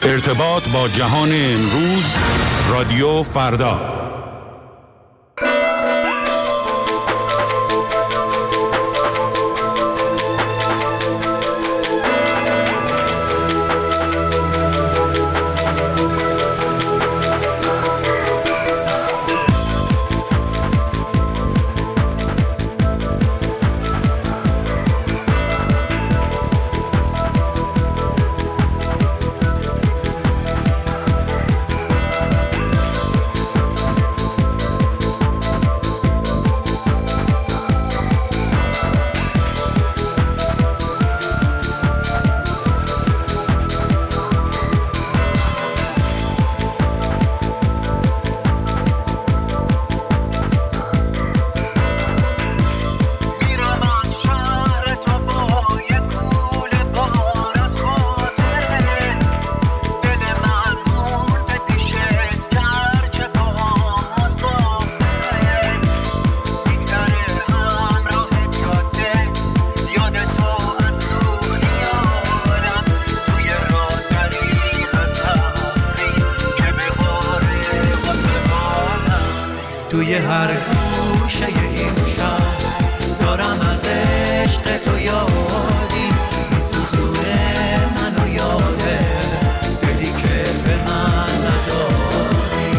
ارتباط با جهان امروز، رادیو فردا. توی هر گوشه این شهر دارم از عشق تو یادی میسوزونه منو یاده دلی که به من نداری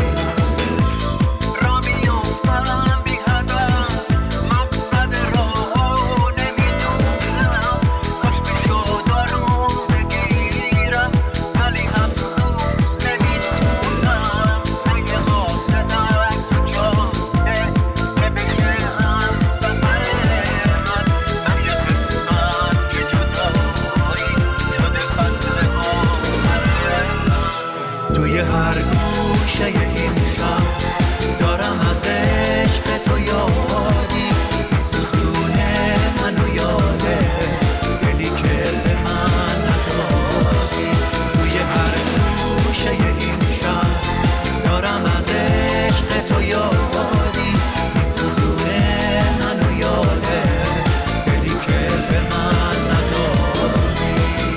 را میافتم بی هدف مقصد راهو نمیدونم کاش میشد آروم بگیرم ولی افسوس نمیتونم اگه حاسدم تو جاده که بشه هم سفر من یه قسمت که جدایی شده فصل آخره توی هر گوشه این شهر دارم از عشق تو یادی میسوزونه منو یاده دلی که به من ندادی توی هر گوشه این شهر دارم از عشق تو یادی میسوزونه منو یاده دلی که به من ندادی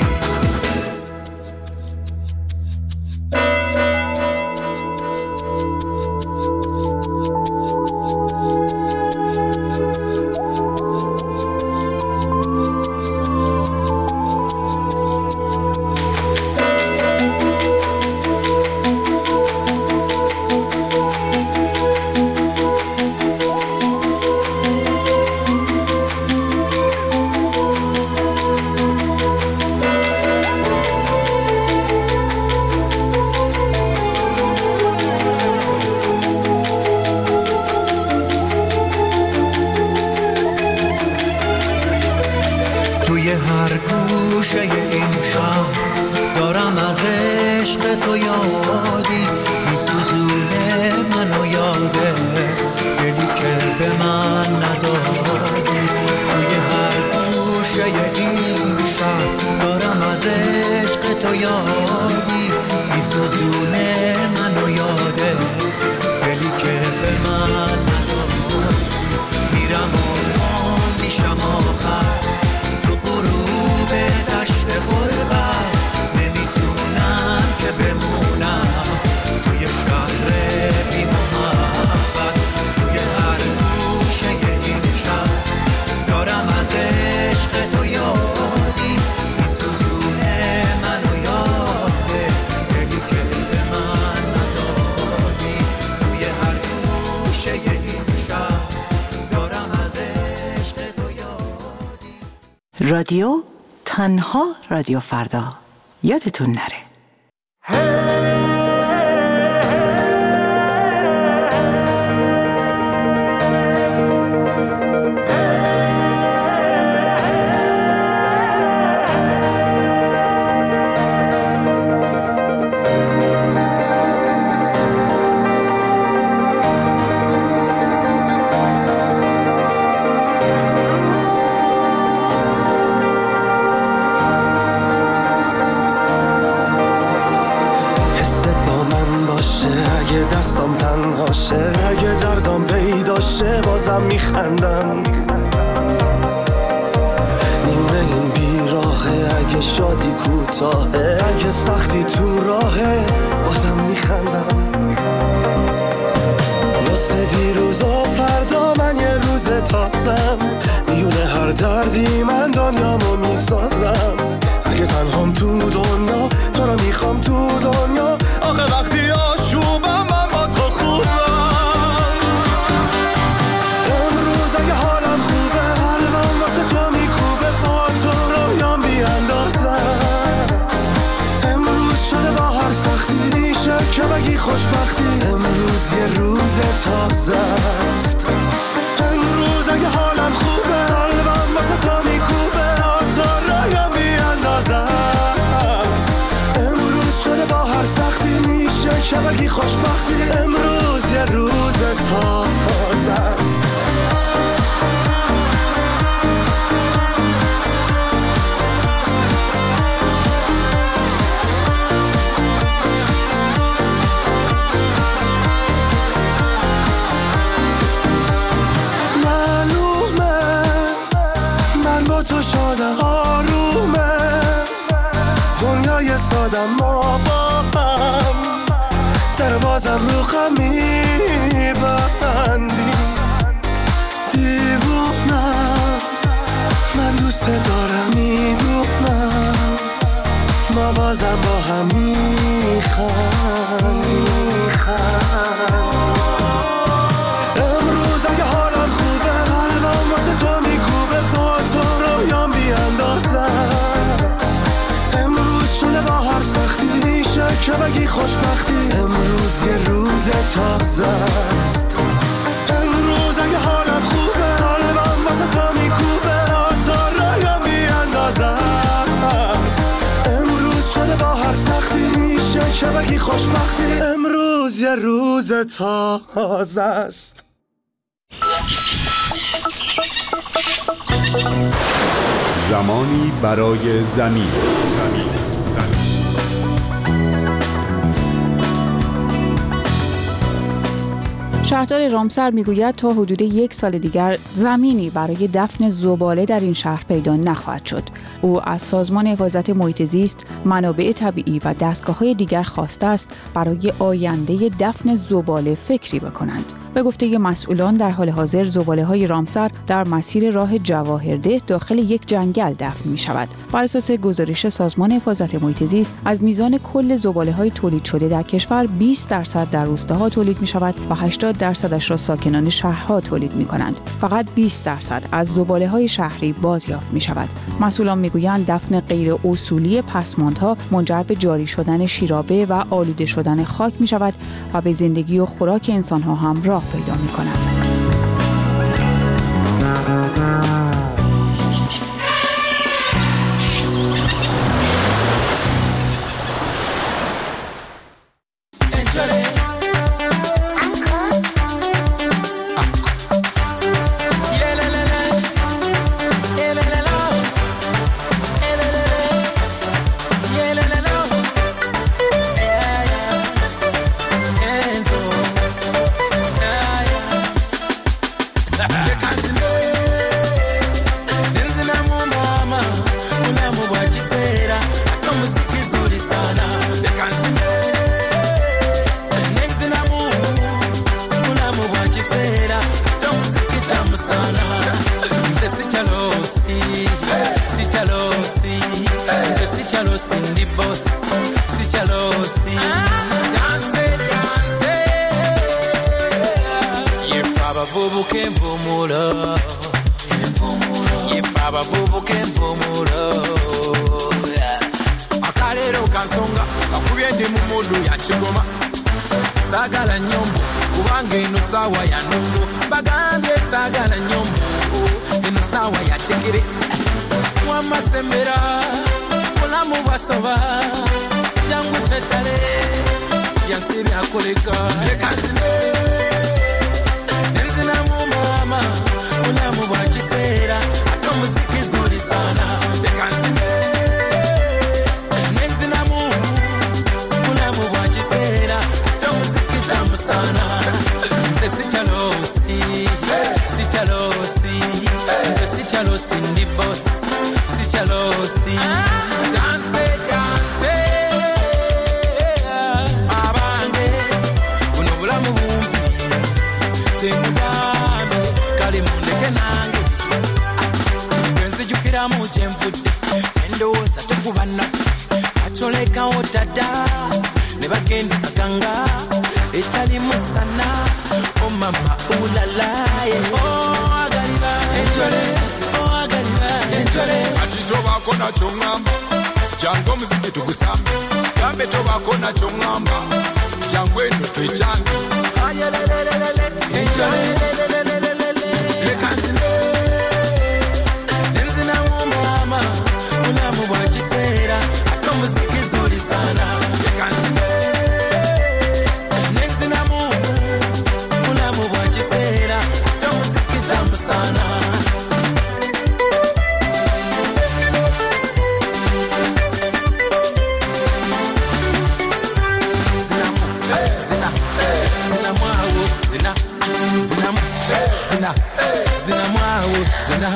توی هر گوشه این شهر دارم از عشق تو یادی میسوزونه منو یاده دلی که به من ندادی توی هر گوشه این شهر دارم از عشق تو یادی میسوزونه منو یاده دلی که به من ندادی میرم و میشم آخر غروب دشت غربت نمیتونم که بمونم توی شهر بی محبت توی هر گوشه این شهر دارم از عشق تو یادی میسوزونه منو یاده دلی که به من ندادی توی هر گوشه این شهر دارم از عشق تو یادی رادیو تنها رادیو فردا، یادتون نره. اگه دستم تنهاشه اگه دردم پیداشه بازم میخندم نیمه این بیراهه اگه اگه شادی کوتاهه، اگه سختی تو راهه، بازم میخندم. واسه دیروز و فردا من یه روز تازم، میونه هر دردی من دنیامو میسازم. اگه تنهام تو دنیا، تو رو میخوام تو دنیا. آخه وقتی آشوبم من با تو خوبم. امروز اگه حالم خوبه، قلبم واسه تو میکوبه، با تو رویام بیاندازه است. امروز شده با هر سختی میشه که بگی خوشبختی. امروز یه روز تازه است. امروز اگه حالم خوبه، قلبم واسه تو میکوبه، با تو رویام بیاندازه است. امروز شده با هر سختی میشه که بگی خوشبختی. امروز یه روز تازه است. تو شادم، آرومه دنیای سادم، ما با هم در بازم رو غم میبندی. دیوونم من دوست دارم، میدونم ما بازم با هم میخندیم. امروز اگه حالم خوبه، قلبم واسه تو میکوبه، با تو رویام بیاندازه است. امروز شده با هر سختی میشه که بگی خوشبختی. امروز یه روز تازه است. امروز اگه حالم خوبه، قلبم واسه تو میکوبه، با تو رویام بیاندازه است. امروز شده با هر سختی میشه که بگی خوشبختی. امروز یه روز تازه است. زمانی برای زمین. شهردار رامسر میگوید تا حدود 1 سال دیگر زمینی برای دفن زباله در این شهر پیدا نخواهد شد. او از سازمان حفاظت محیط زیست، منابع طبیعی و دستگاه‌های دیگر خواسته است برای آینده دفن زباله فکری بکنند. به گفته مسئولان در حال حاضر زباله‌های رامسر در مسیر راه جواهرده داخل یک جنگل دفن می‌شود. بر اساس گزارش سازمان حفاظت محیط زیست از میزان کل زباله‌های تولید شده در کشور 20% در روستاها تولید می‌شود و 80% را ساکنان شهرها تولید می‌کنند. فقط 20% از زباله‌های شهری بازیافت می‌شود. مسئولان می‌گویند دفن غیر اصولی پسماندها منجر به جاری شدن شیرابه و آلوده شدن خاک می‌شود و به زندگی و خوراک انسان‌ها هم راه پیدا می‌کند. Akalero kansonga kakubye ndi mu mudu ya kigoma sagala nyombo kubanga eno sawa ya nongo bagambye sagala nyombo eno sawa ya kigere wamasembera mulamu basoba jangu tetale yansiri akoleka lekanzine nenzina mu mama mulamu bwa kiseera atomuziki zuri sana lekanzine nenzina mu mulamu bwa kiseera atomuziki tamu sana nze sikyalosi sikyalosi nze sikyalosi ndi boss sikyalosi kyenvudde endowooza tekuba naffe atolekawo dada ne bagenda baganga etali musana omama ulalaye agaliba enjole agaliba enjole ati tobaako nakyo ŋŋamba jangu omuziki tugusambe gambe tobaako nakyo ŋŋamba jangu eno twekyange enjole leka nzine nenzinamu mama mulamu bwa kiseera ate omuziki zuli sana leka nzine nenzinamu mulamu bwa kiseera ate omuziki tamu sana Zina mwawo zina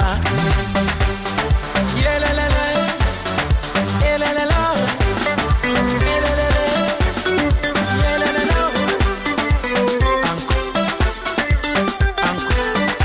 yelelele yelelele yelelele yelelele anko anko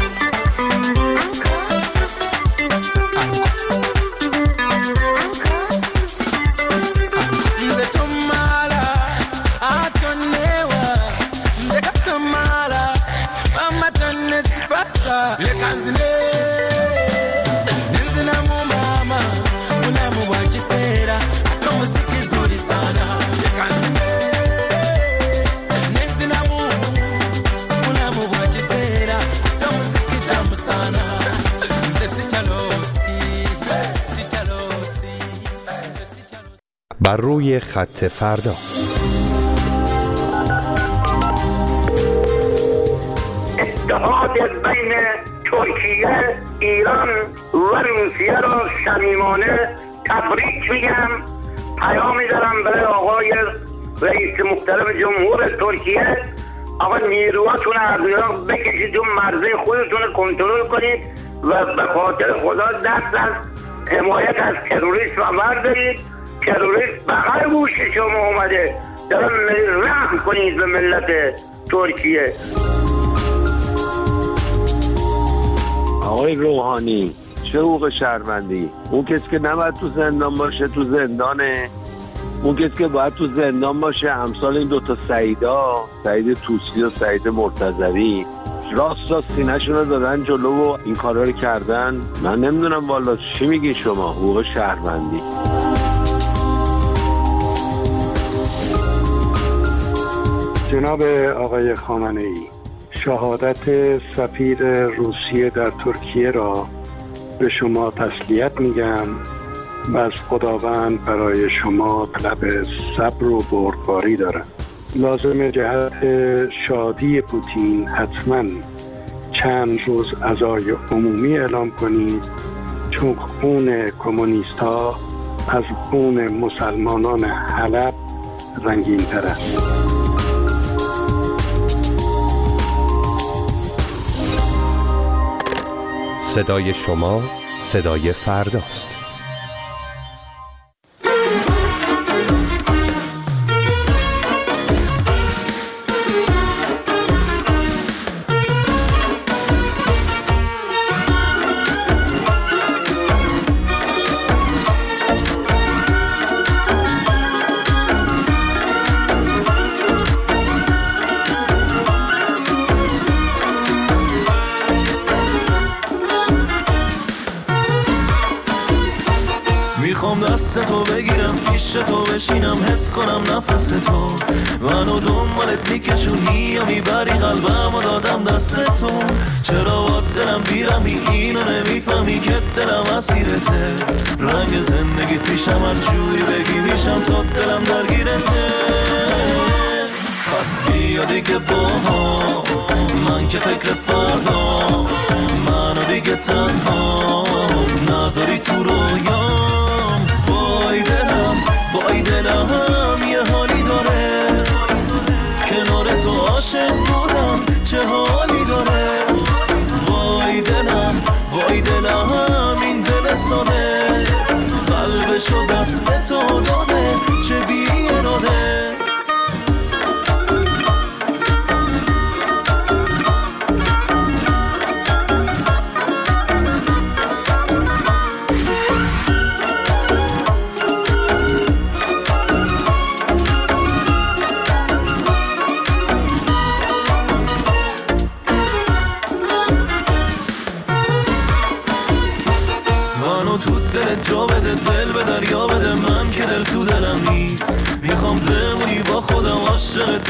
nze tumala atonewa nze katamala mama tonne sipata leka nzine nenzinamu mama mulamu bwa kiseera ate omuziki zuli sana leka nzine nenzinamu mulamu bwa kiseera ate omuziki tamu sana nze sikyalosi sikyalosi nze sikyalosi بر روی خط فردا اتحاد بین ترکیه، ایران و روسیه را صمیمانه تبریک میگم. پیام میدارم برای آقای رئیس محترم جمهور ترکیه، آقا نیروهاتون از ایران بکشید و مرزه خودتون رو کنترل کنید و به خاطر خدا دست از حمایت از تروریست و بردارید. تروریست بغل گوش شما اومده، دارم رحم کنید به ملت ترکیه. آقای روحانی چه حقوق شهروندی؟ اون کسی که نباید تو زندان باشه تو زندانه، اون کسی که باید تو زندان باشه امثال این دوتا سعیدا، سعید توسی و سعید مرتضوی، راست سینه‌شون رو دادن جلو و این کارا رو کردن. من نمیدونم والا چی میگی شما حقوق شهروندی؟ جناب آقای خامنه‌ای، شهادت سفیر روسیه در ترکیه را به شما تسلیت میگم و از خداوند برای شما طلب صبر و بردباری دارم. لازم جهت شادی پوتین حتما چند روز عزای عمومی اعلام کنید، چون خون کمونیست ها از خون مسلمانان حلب رنگین تر است. صدای شما صدای فرداست. میخوام دست تو بگیرم، پیش تو بشینم، حس کنم نفس تو منو دنبالت میکشونی یا میبری قلبم و دادم دست تو. چرا با دلم بیرمی اینو نمیفهمی که دلم اسیرته، رنگ زندگی پیشم هر جوری بگی میشم تا دلم درگیرته. پس بیا دیگه با هم، من که فکر فردا، منو دیگه تنها نذاری تو رویام. وای دلم یه حالی داره، کنار تو عاشق بودم چه حالی داره. وای دلم این دل ساده، قلبشو دست تو داده چه بی اراده.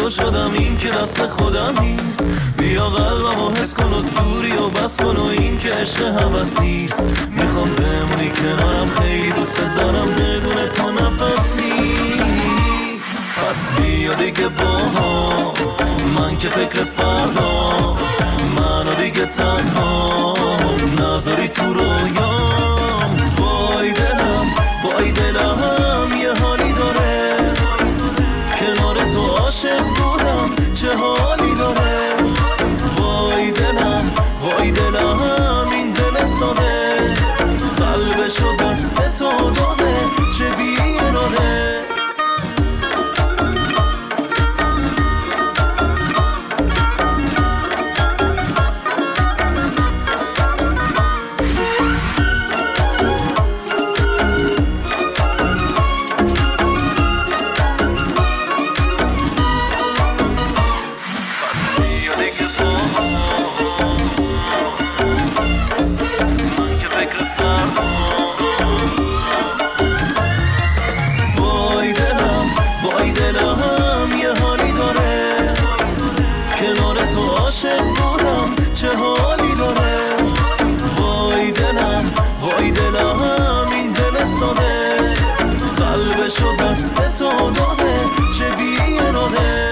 تو شدم این که دست خودم نیست. بیا قلبمو حس کن و دوری و بس کن و این که عشق هوس نیست. میخوام بمونی کنارم خیلی دوست دارم بدون تو نفس نیست. پس بیا دیگه باها من که فکر فردا منو دیگه تنها نذاری تو رویام. وای دلم وای دلم یه حالی داره کنار تو عاشق بودم چه حالی داره. وای دلم وای دلم این دل ساده قلبشو دست تو داده چه بیراده. قلبشو دست تو داده چه بیراده.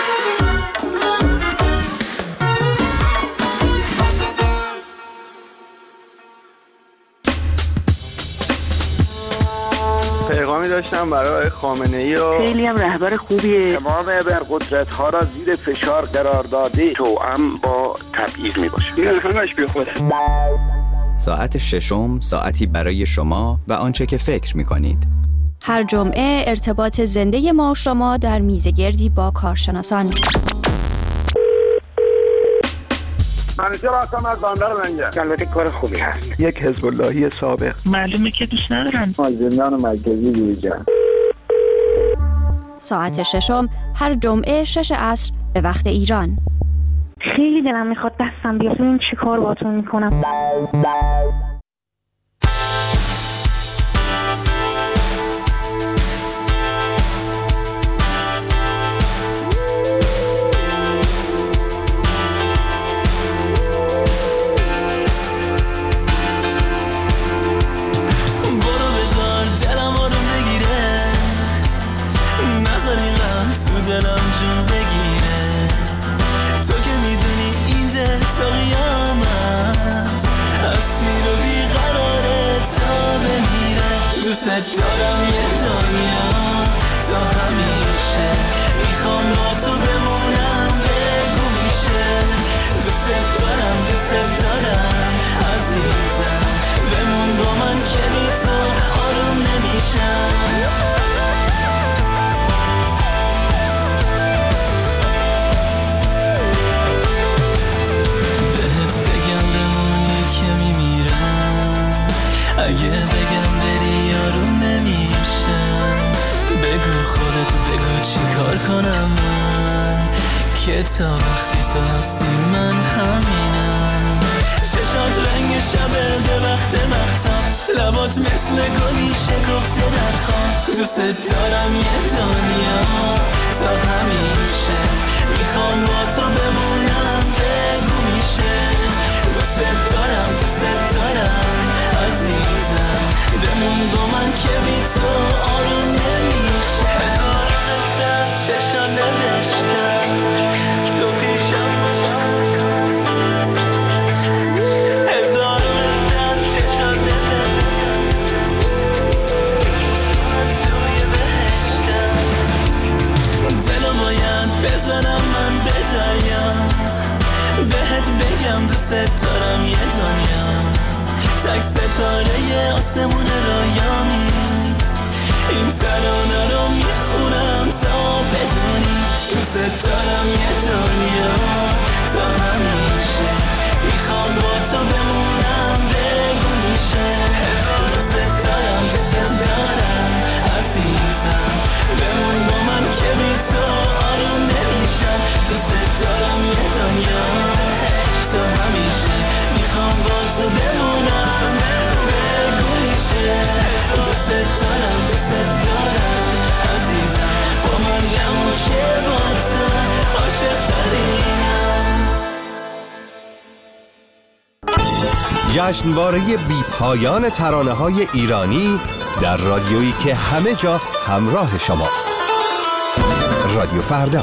پیغامی داشتم برای خامنه‌ای و خیلی هم رهبر خوبیه. تمام ابرقدرت ها را زیر فشار قرار داده توأم با تبعیض میباشه. این همش بی خوده. ساعت ششم ساعتی برای شما و آنچه که فکر می‌کنید. هر جمعه ارتباط زنده ما و شما در میزگردی با کارشناسان. منیجر هستم از بندر منجر. البته کار خوبی هست. یک حزب اللهی سابق. معلومه که دوست ندارن. زندان مرکزی دیجان. ساعت ششم هر جمعه 6 عصر به وقت ایران. خیلی دلم میخواد دستم بیاد ببین چی کار باهاتون میکنم. دلم جون بگیره تو که میدونی این دل تا قیامت اسیر و بیقراره تا بمیره. دوست دارم یه دنیا تا همیشه میخوام با تو بمونم بگو میشه. دوست دارم عزیزم بمون با من که بی تو آروم نمیشم. اگه بگم بری یارو نمیشم. بگو خودت بگو چی کار کنم من که تا وقتی تو هستی من همینم. چشات رنگ شبه به وقت مختم لبات مثل گلی شکفته در خواب. دوست دارم یه دنیا تا همیشه میخوام با تو بمونم بگو میشه. دوست دارم عزیزم بمون با من که بی تو آروم نمیشه. هزار قصه از چشان نوشتم تو پیشم. هزار قصه از چشان نوشتم من توی بهشتم. دلو باید بزنم من به دریا بهت بگم دوست دارم یه دنیا تک ستاره آسمون رایامی. این ترانه رو میخونم تا بدونی دوست دارم یه دنیا تا همیشه میخوام با تو بمونم بگو میشه. دوست دارم عزیزم بمون با من که بی تو آروم نمیشم. دوست دارم یه دنیا تا همیشه میخوام با تو بمونم بگو میشه. دوست دارم عزیزم تو من که با تو جشنواره بی‌پایان ترانه‌های ایرانی در رادیویی که همه جا همراه شماست. رادیو فردا.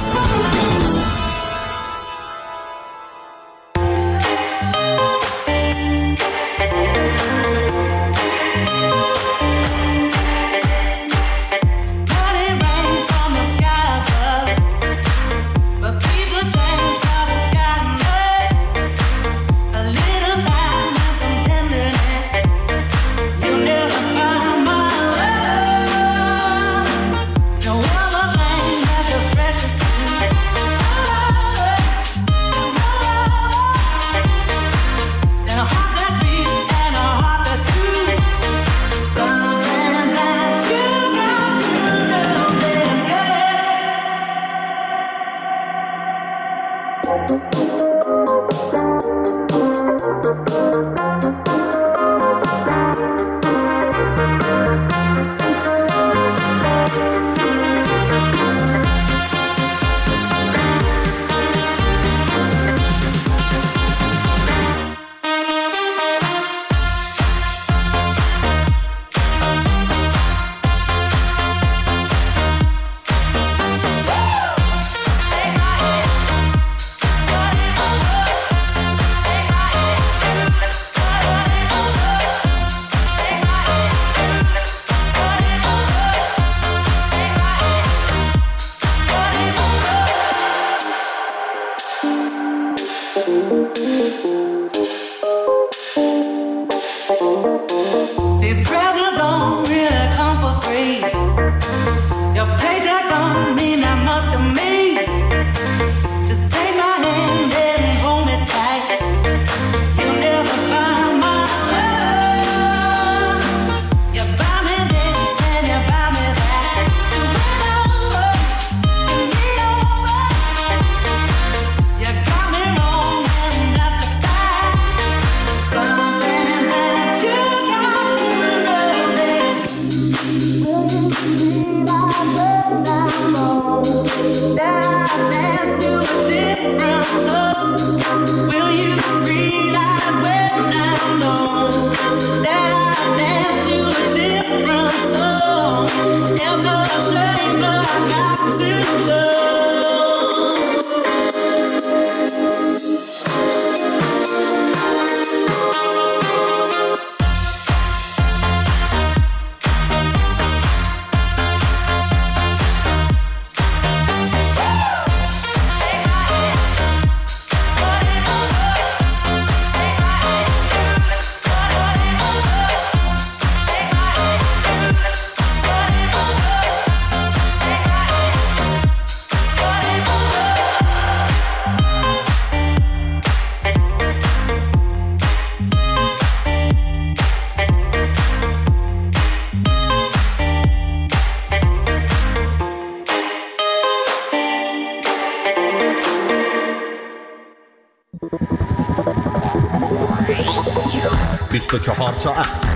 ساعت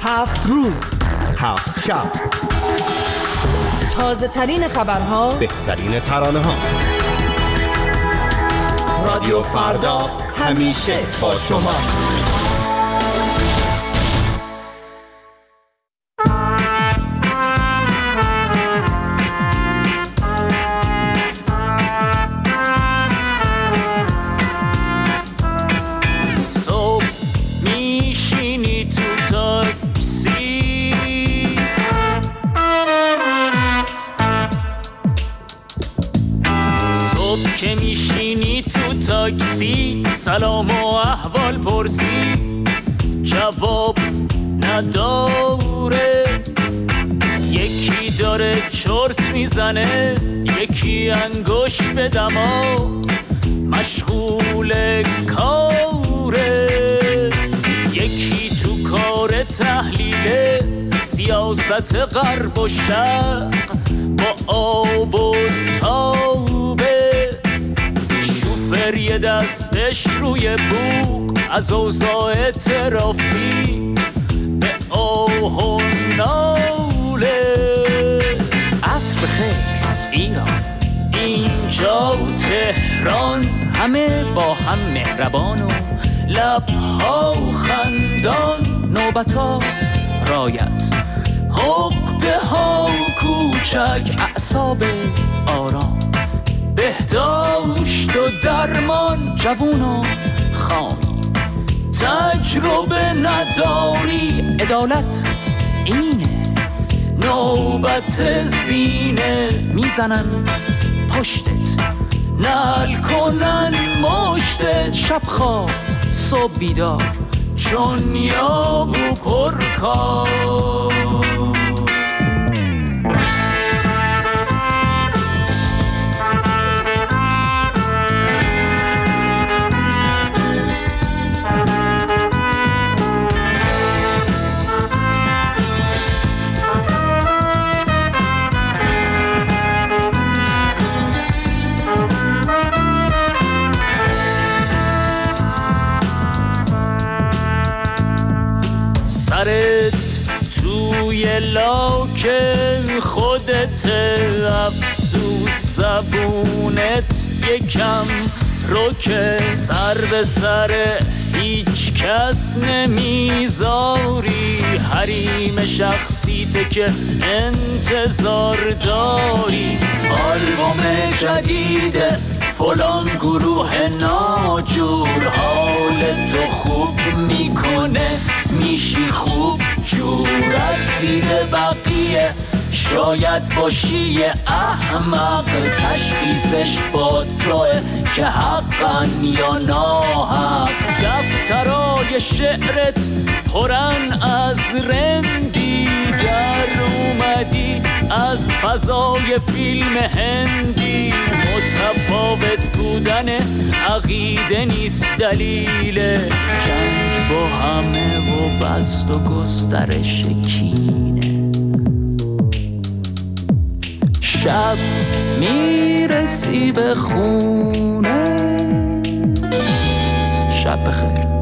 7 روز 7 شب، تازه ترین خبرها، بهترین ترانه ها. رادیو فردا همیشه با شماست. سلام و احوال پرسی جواب نداره، یکی داره چرت میزنه، یکی انگوش به دماغ مشغول کاره، یکی تو کار تحلیل سیاست غرب و شرق با آب و تابه، شوفر یه دستش روی بوق از اوضاع ترافیک به آه و ناله. عصر بخیر ایران، اینجا تهران، همه با هم مهربان و لبها خندان، نوبتا رایت، عقده ها کوچک، اعصاب آرام، بهداشت و درمان، جوون و خامی، تجربه نداری، عدالت اینه، نوبت زینه، میزنن پشتت، نل کنن مشتت، شب خواب صبح بیدار، چون یابو پرکار. سرت توی لاک خودت، افسوس زبونت یکم روکه، سر به سر هیچ کس نمیذاری، حریم شخصیت که انتظار داری، آلبوم جدید فلان گروه ناجور، حال تو خوب میکنه، میشی خوب جور، از دید بقیه شاید باشی احمق، تشخیصش با توه که حقا یا ناحق، دفترای شعرت پرن از رندی، در اومدی از فضای فیلم هندی، متفاوت بودن عقیده نیست دلیل جنگ با همه و بست و گسترش کینه، شب میرسی به خونه، شب بخیر.